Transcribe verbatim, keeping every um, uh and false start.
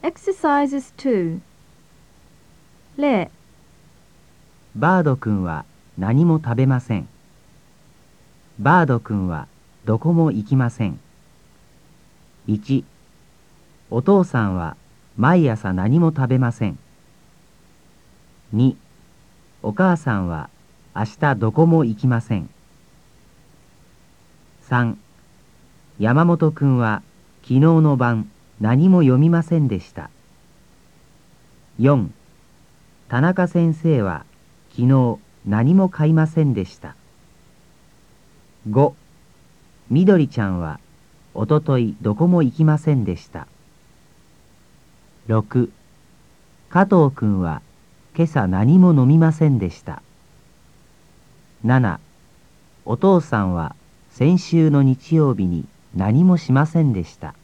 Exercises two. 例、 バード君は何も食べません。バード君はどこも行きません。いち、お父さんは毎朝何も食べません。に、お母さんは明日どこも行きません。さん、山本君は昨日の晩何も読みませんでした。よん、田中先生は昨日何も買いませんでした。ご、みどりちゃんはおとといどこも行きませんでした。ろく、加藤君は今朝何も飲みませんでした。なな、お父さんは先週の日曜日に何もしませんでした。